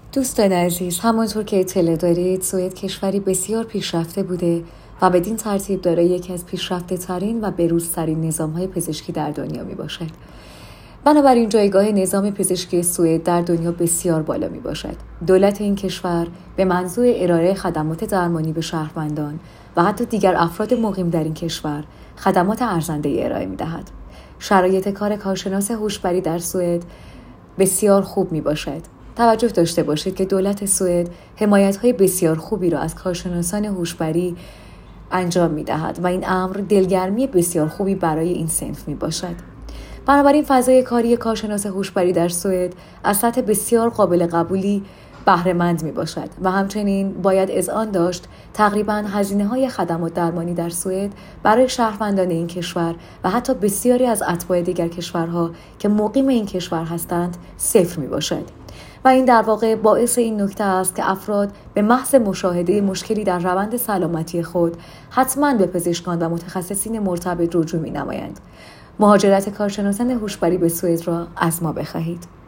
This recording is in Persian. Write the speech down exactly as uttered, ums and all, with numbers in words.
دوستان عزیز، همانطور که اطلاع دارید سوئد کشوری بسیار پیشرفته بوده و بدین ترتیب دارای یکی از پیشرفته ترین و بروزترین نظام‌های پزشکی در دنیا می باشد. بنابراین جایگاه نظام پزشکی سوئد در دنیا بسیار بالا می باشد. دولت این کشور به منظور ارائه خدمات درمانی به شهروندان و حتی دیگر افراد مقیم در این کشور خدمات ارزنده ارائه می دهد. شرایط کار کارشناس هوشبری در سوئد بسیار خوب می باشد. توجه داشته باشید که دولت سوئد حمایت‌های بسیار خوبی را از کارشناسان هوشبری انجام می‌دهد و این امر دلگرمی بسیار خوبی برای این صنف می‌باشد. بنابراین فضای کاری کارشناس هوشبری در سوئد از سطح بسیار قابل قبولی بهره‌مند می‌باشد و همچنین باید اذعان داشت تقریباً هزینه‌های خدمات درمانی در سوئد برای شهروندان این کشور و حتی بسیاری از اتباع دیگر کشورها که مقیم این کشور هستند صفر می‌باشد. و این در واقع باعث این نکته است که افراد به محض مشاهده مشکلی در روند سلامتی خود حتماً به پزشکان و متخصصین مرتبط رجوع می‌نمایند. مهاجرت کارشناسان هوشبری به سوئد را از ما بخواهید.